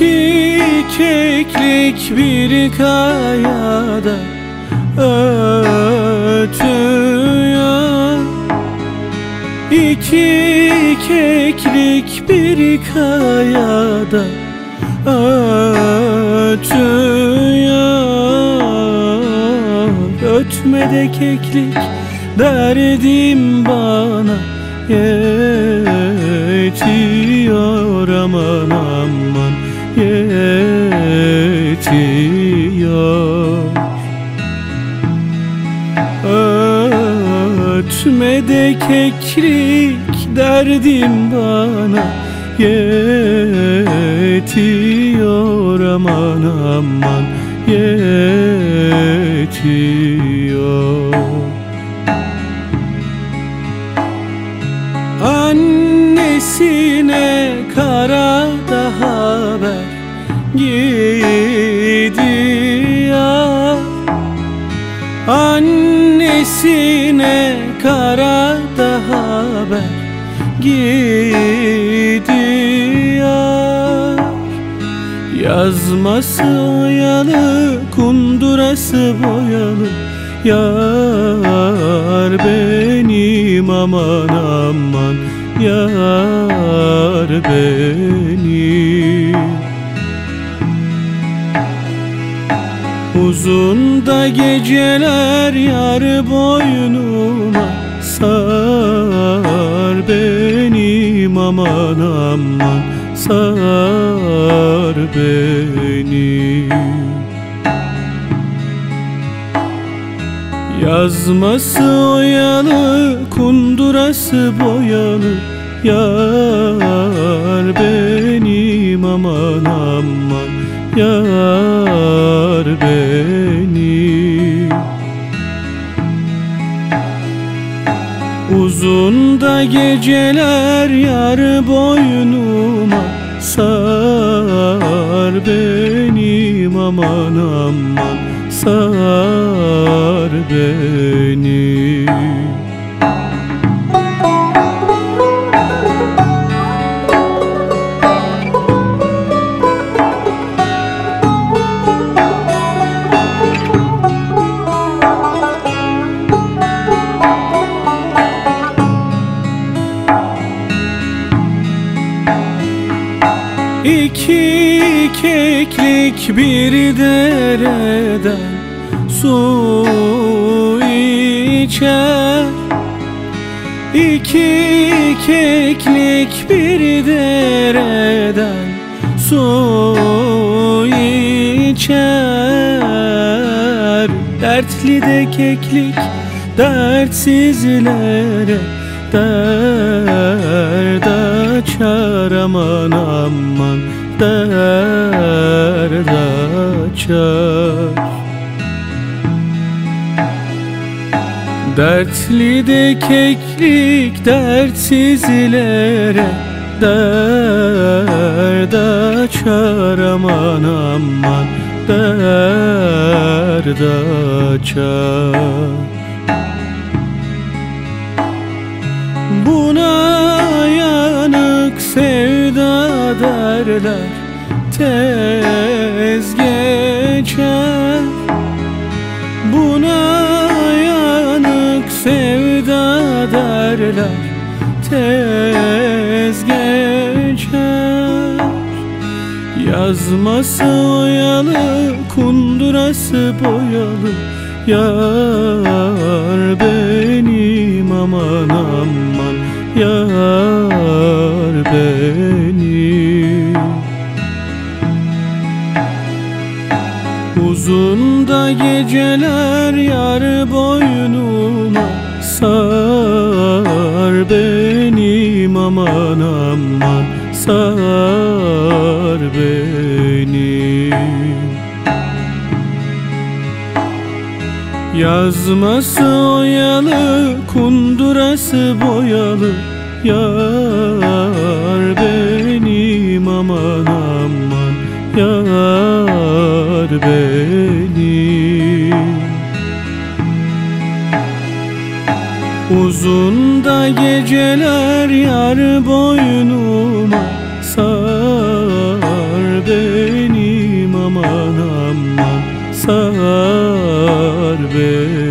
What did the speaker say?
İki keklik bir kayada ötüyor. İki keklik bir kayada ötüyor. Ötme de keklik derdim bana yetiyor, aman aman yetiyor. Ötme de keklik derdim bana yetiyor, aman aman yetiyor. Annesine karada haber gidiyor. Annesine karada haber gidiyor. Yazması oyalı, kundurası boyalı, yar benim, aman aman yar benim. Uzun da geceler yar boynuma sar benim, aman aman sar benim. Yazması oyalı, kundurası boyalı, yar benim, aman aman yar benim. Uzun da geceler yar boynuma sar benim, aman aman sar benim. İki keklik bir dereden su içer. İki keklik bir dereden su içer. Dertli de keklik dertsizlere dert açar, aman aman dert açar. Dertli de keklik dertsizlere dert açar, aman aman dert açar. Buna yanık sevda derler, tez geçer. Buna yanık sevda derler, tez geçer. Yazması oyalı, kundurası boyalı, yar benim, aman aman yar benim. Uzun da geceler yar boynuma sar benim, aman aman sar benim. Yazması oyalı, kundurası boyalı, yar benim, aman aman yar benim. Uzun da geceler yar boynuma sar benim. sar beni.